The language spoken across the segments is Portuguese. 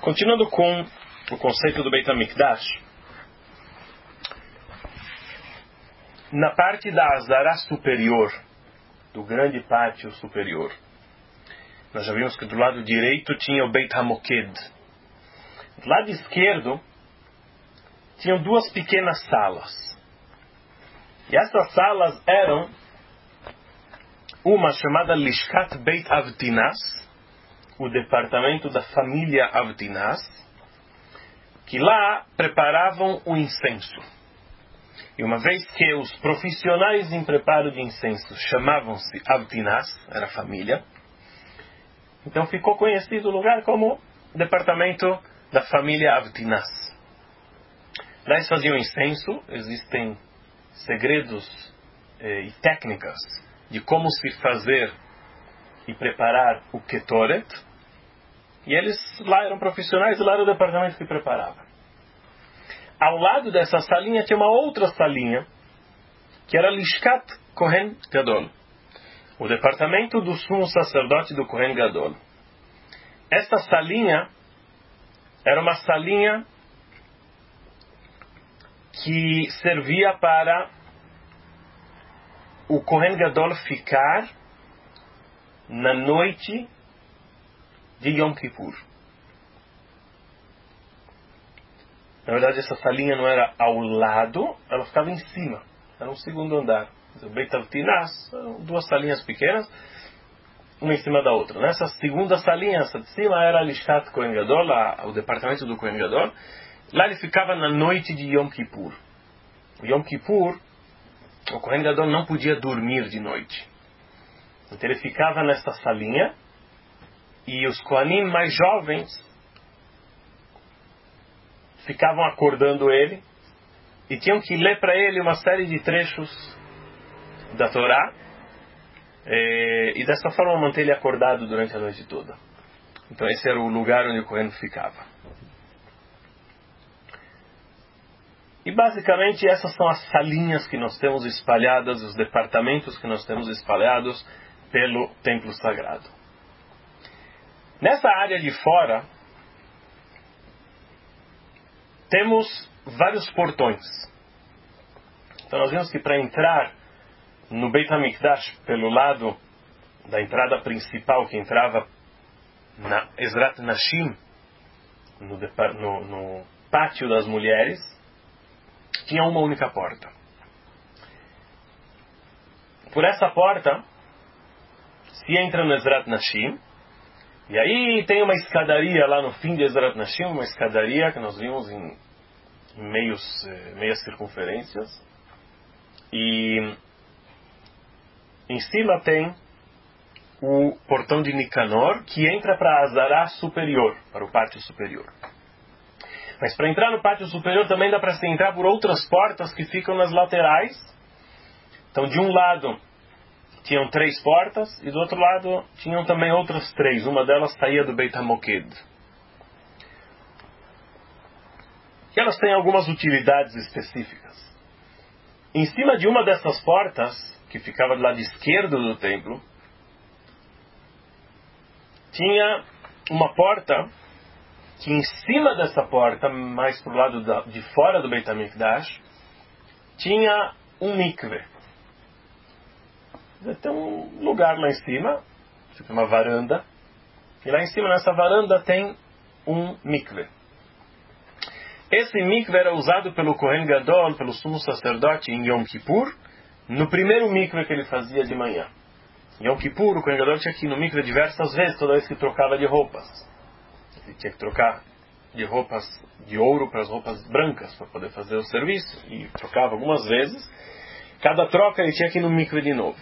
Continuando com o conceito do Beit HaMikdash, na parte da Azará superior, do grande pátio superior, nós já vimos que do lado direito tinha o Beit HaMoked. Do lado esquerdo tinham duas pequenas salas. E essas salas eram uma chamada Lishkat Beit Avtinas, o departamento da família Avtinas, que lá preparavam o incenso. E uma vez que os profissionais em preparo de incenso chamavam-se Avtinas, era família, então ficou conhecido o lugar como departamento da família Avtinas. Lá eles faziam incenso, existem segredos e técnicas de como se fazer e preparar o Ketoret, e eles lá eram profissionais e lá era o departamento que preparava. Ao lado dessa salinha tinha uma outra salinha, que era Lishkat Kohen Gadol, o departamento do sumo sacerdote do Kohen Gadol. Esta salinha era uma salinha que servia para o Kohen Gadol ficar na noite de Yom Kippur. Na verdade, essa salinha não era ao lado, ela ficava em cima. Era um segundo andar. O Beit Avtinas, duas salinhas pequenas, uma em cima da outra. Nessa segunda salinha, essa de cima, era a Lishkat Kohen Gadol, o departamento do Kohen Gadol. Lá ele ficava na noite de Yom Kippur. O Yom Kippur, o Kohen Gadol não podia dormir de noite. Então ele ficava nessa salinha e os Kohanim mais jovens ficavam acordando ele e tinham que ler para ele uma série de trechos da Torá e dessa forma manter ele acordado durante a noite toda. Então esse era o lugar onde o Kohen ficava. E basicamente essas são as salinhas que nós temos espalhadas, os departamentos que nós temos espalhados pelo templo sagrado. Nessa área de fora temos vários portões. Então nós vimos que para entrar no Beit HaMikdash pelo lado da entrada principal que entrava na Ezrat Nashim, no pátio das mulheres, tinha uma única porta. Por essa porta se entra no Ezrat Nashim, e aí tem uma escadaria lá no fim de Ezrat Nashim, uma escadaria que nós vimos em meias circunferências, e em cima tem o portão de Nicanor, que entra para a Azará superior, para o pátio superior. Mas para entrar no pátio superior também dá para se entrar por outras portas que ficam nas laterais. Então de um lado tinham 3 portas e do outro lado tinham também outras 3. Uma delas saía do Beit HaMoked. E elas têm algumas utilidades específicas. Em cima de uma dessas portas, que ficava do lado esquerdo do templo, tinha uma porta que em cima dessa porta, mais para o lado de fora do Beit HaMikdash, tinha um mikve. Tem um lugar lá em cima, fica uma varanda, e lá em cima nessa varanda tem um mikve. Esse mikve era usado pelo Kohen Gadol, pelo sumo sacerdote em Yom Kippur, no primeiro mikve que ele fazia de manhã. Em Yom Kippur, o Kohen Gadol tinha que ir no mikve diversas vezes, toda vez que trocava de roupas. Ele tinha que trocar de roupas de ouro para as roupas brancas para poder fazer o serviço, e trocava algumas vezes. Cada troca ele tinha que ir no mikve de novo.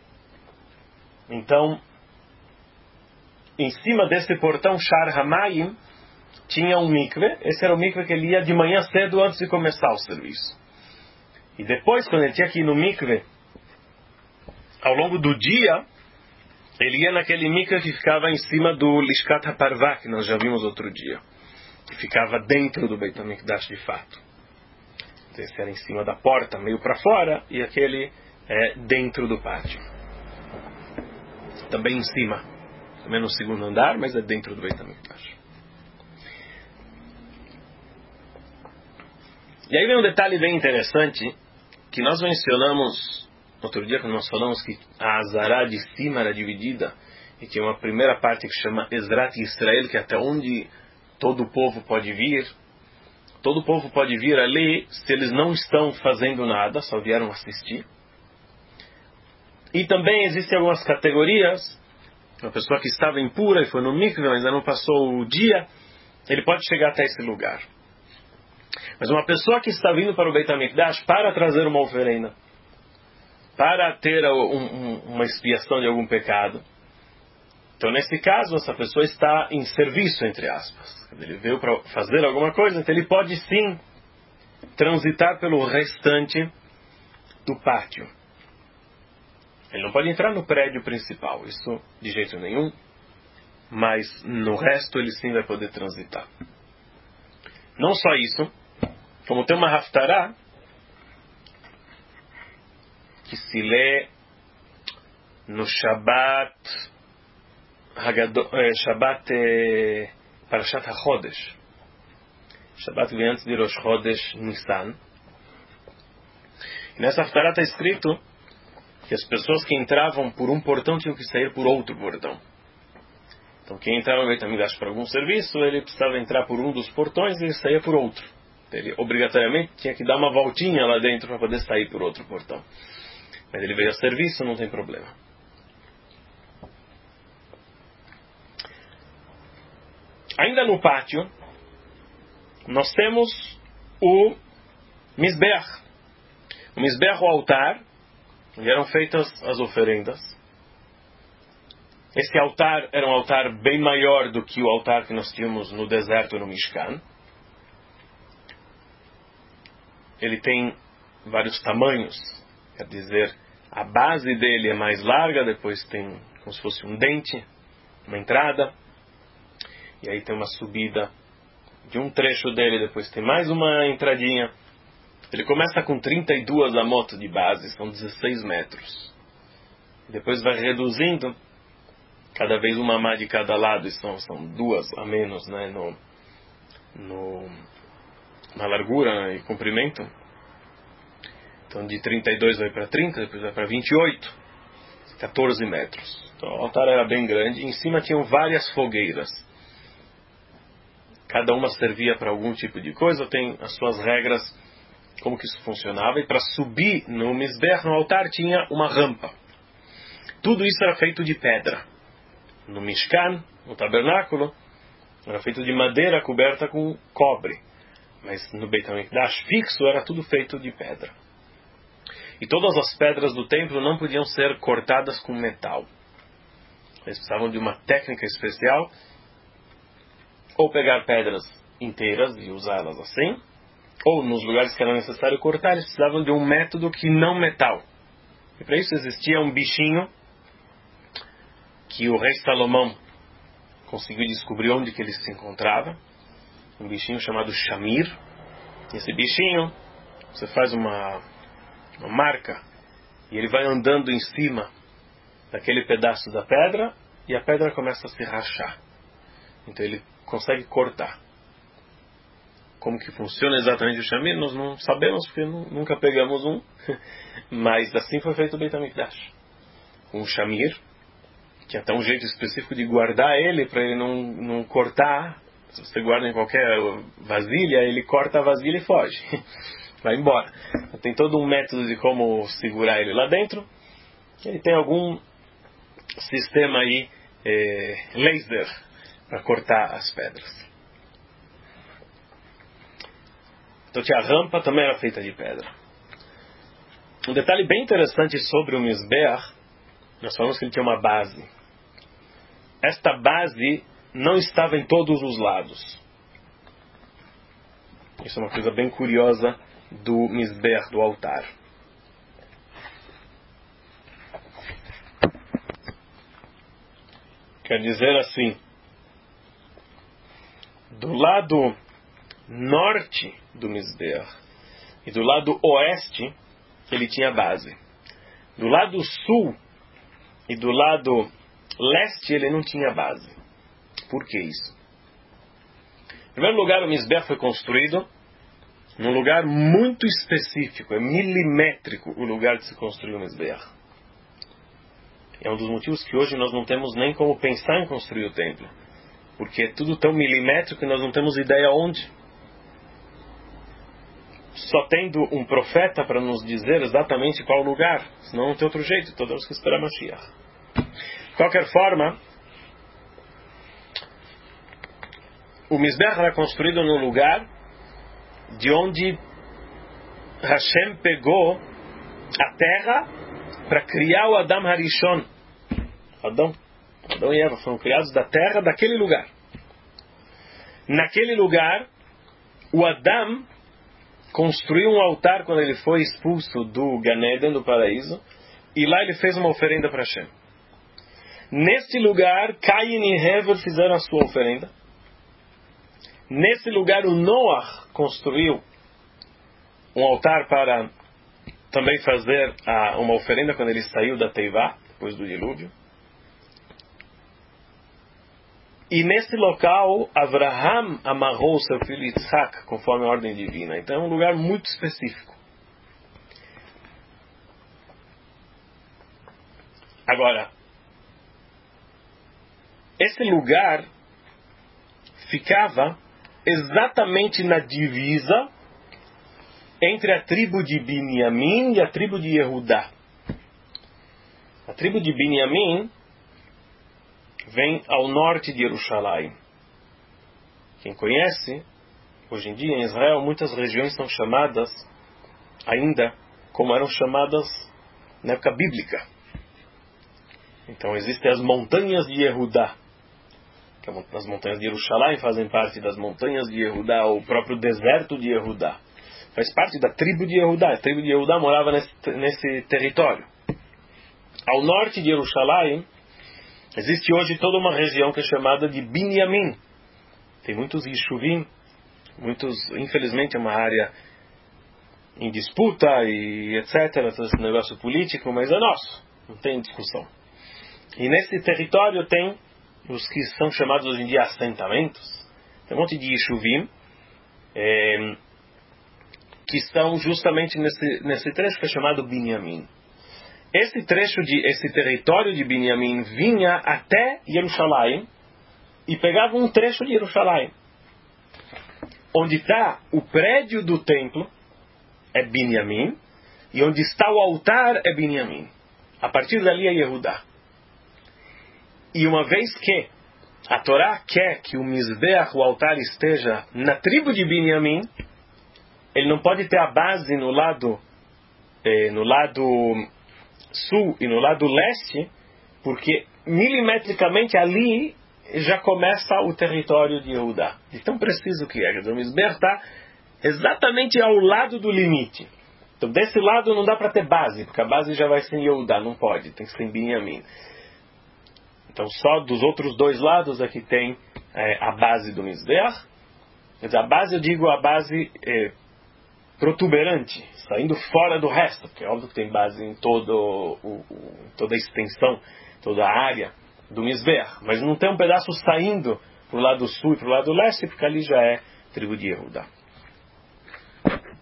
Então, em cima desse portão Shar Hamayim tinha um mikve. Esse era o mikve que ele ia de manhã cedo antes de começar o serviço. E depois, quando ele tinha que ir no mikve, ao longo do dia, ele ia naquele mikve que ficava em cima do Lishkat HaParvá, que nós já vimos outro dia, que ficava dentro do Beit HaMikdash de fato. Esse era em cima da porta, meio para fora, e aquele é dentro do pátio. Também em cima, também no segundo andar, mas é dentro do Beit HaMikdash. E aí vem um detalhe bem interessante, que nós mencionamos outro dia, quando nós falamos que a Azará de cima era dividida, e tinha uma primeira parte que chama Ezrat Israel, que é até onde todo o povo pode vir. Todo o povo pode vir ali se eles não estão fazendo nada, só vieram assistir. E também existem algumas categorias. Uma pessoa que estava impura e foi no mikve, mas ainda não passou o dia, ele pode chegar até esse lugar. Mas uma pessoa que está vindo para o Beit HaMikdash para trazer uma oferenda, para ter uma expiação de algum pecado, então nesse caso essa pessoa está em serviço, entre aspas. Ele veio para fazer alguma coisa, então ele pode sim transitar pelo restante do pátio. Ele não pode entrar no prédio principal, isso de jeito nenhum, mas no resto ele sim vai poder transitar. Não só isso, como tem uma Haftarah que se lê no Shabbat Parashat HaChodesh. Shabbat vem antes de Rosh Chodesh Nissan. E nessa Haftarah está escrito que as pessoas que entravam por um portão tinham que sair por outro portão. Então quem entrava no Beit HaMikdash para algum serviço, ele precisava entrar por um dos portões e ele saía por outro. Ele obrigatoriamente tinha que dar uma voltinha lá dentro para poder sair por outro portão. Mas ele veio a serviço, não tem problema. Ainda no pátio, nós temos o Mizbeach. O Mizbeach, o altar, onde eram feitas as oferendas. Esse altar era um altar bem maior do que o altar que nós tínhamos no deserto, no Mishkan. Ele tem vários tamanhos. Quer dizer, a base dele é mais larga, depois tem como se fosse um dente, uma entrada. E aí tem uma subida de um trecho dele, depois tem mais uma entradinha. Ele começa com 32 amot de base, são 16 metros. Depois vai reduzindo, cada vez uma amá de cada lado, e são duas a menos, né, na largura e comprimento. Então de 32 vai para 30, depois vai para 28, 14 metros. Então o altar era bem grande, e em cima tinham várias fogueiras. Cada uma servia para algum tipo de coisa, tem as suas regras, como que isso funcionava. E para subir no Mizbeach, no altar, tinha uma rampa. Tudo isso era feito de pedra. No Mishkan, no tabernáculo, era feito de madeira coberta com cobre. Mas no Beit HaMikdash fixo era tudo feito de pedra. E todas as pedras do templo não podiam ser cortadas com metal. Eles precisavam de uma técnica especial, ou pegar pedras inteiras e usá-las assim, ou nos lugares que era necessário cortar, eles precisavam de um método que não metal. E para isso existia um bichinho que o rei Salomão conseguiu descobrir onde que ele se encontrava, um bichinho chamado Shamir. Esse bichinho, você faz uma marca e ele vai andando em cima daquele pedaço da pedra e a pedra começa a se rachar. Então ele consegue cortar. Como que funciona exatamente o Shamir, nós não sabemos, porque nunca pegamos um. Mas assim foi feito o Beit HaMikdash. Com o Shamir, que é até um jeito específico de guardar ele, para ele não cortar. Se você guarda em qualquer vasilha, ele corta a vasilha e foge. Vai embora. Tem todo um método de como segurar ele lá dentro. Ele tem algum sistema aí, laser, para cortar as pedras. Então a rampa também era feita de pedra. Um detalhe bem interessante sobre o Mizbeach, nós falamos que ele tinha uma base. Esta base não estava em todos os lados. Isso é uma coisa bem curiosa do Mizbeach, do altar. Quer dizer assim, do lado norte do Mizbeach e do lado oeste ele tinha base. Do lado sul e do lado leste ele não tinha base. Por que isso? Em primeiro lugar, o Mizbeach foi construído num lugar muito específico, é milimétrico o lugar de se construir um Mizbeach. É um dos motivos que hoje nós não temos nem como pensar em construir o templo. Porque é tudo tão milimétrico que nós não temos ideia onde. Só tendo um profeta para nos dizer exatamente qual lugar. Senão não tem outro jeito, então temos que esperar Mashiach. De qualquer forma, o Mizbeach era construído no lugar de onde Hashem pegou a terra para criar o Adam Harishon. Adão e Eva foram criados da terra daquele lugar. Naquele lugar, o Adam construiu um altar quando ele foi expulso do Gan Eden, do paraíso, e lá ele fez uma oferenda para Hashem. Neste lugar, Caim e Hevel fizeram a sua oferenda. Nesse lugar, o Noah construiu um altar para também fazer uma oferenda quando ele saiu da Teivá, depois do dilúvio. E nesse local, Avraham amarrou seu filho Yitzhak, conforme a ordem divina. Então é um lugar muito específico. Agora, esse lugar ficava exatamente na divisa entre a tribo de Binyamin e a tribo de Yehudá. A tribo de Binyamin vem ao norte de Jerusalém. Quem conhece, hoje em dia em Israel, muitas regiões são chamadas ainda como eram chamadas na época bíblica. Então existem as montanhas de Yehudá. As montanhas de Jerusalém fazem parte das montanhas de Yehudá, ou o próprio deserto de Yehudá. Faz parte da tribo de Yehudá. A tribo de Yehudá morava nesse território. Ao norte de Jerusalém, existe hoje toda uma região que é chamada de Binyamin. Tem muitos Yeshuvim, infelizmente é uma área em disputa e etc, esse negócio político, mas é nosso, não tem discussão. E nesse território tem os que são chamados hoje em dia assentamentos. Tem um monte de Yeshuvim que estão justamente nesse trecho que é chamado Binyamin. Esse território de Binyamin vinha até Jerusalém e pegava um trecho de Jerusalém. Onde está o prédio do templo é Binyamin e onde está o altar é Binyamin. A partir dali é Yehudá. E uma vez que a Torá quer que o Mizbeach, o altar, esteja na tribo de Binyamin, ele não pode ter a base no lado sul e no lado leste, porque milimetricamente ali já começa o território de Yehudá. De tão preciso que é. O Mizbeach está exatamente ao lado do limite. Então desse lado não dá para ter base, porque a base já vai ser em Yehudá, não pode, tem que ser em Binyamin. Então só dos outros dois lados aqui tem a base do Mizbeach. A base, eu digo a base protuberante, saindo fora do resto, porque é óbvio que tem base em toda a extensão, toda a área do Mizbeach, mas não tem um pedaço saindo para o lado sul e para o lado leste, porque ali já é tribo de Yehudá.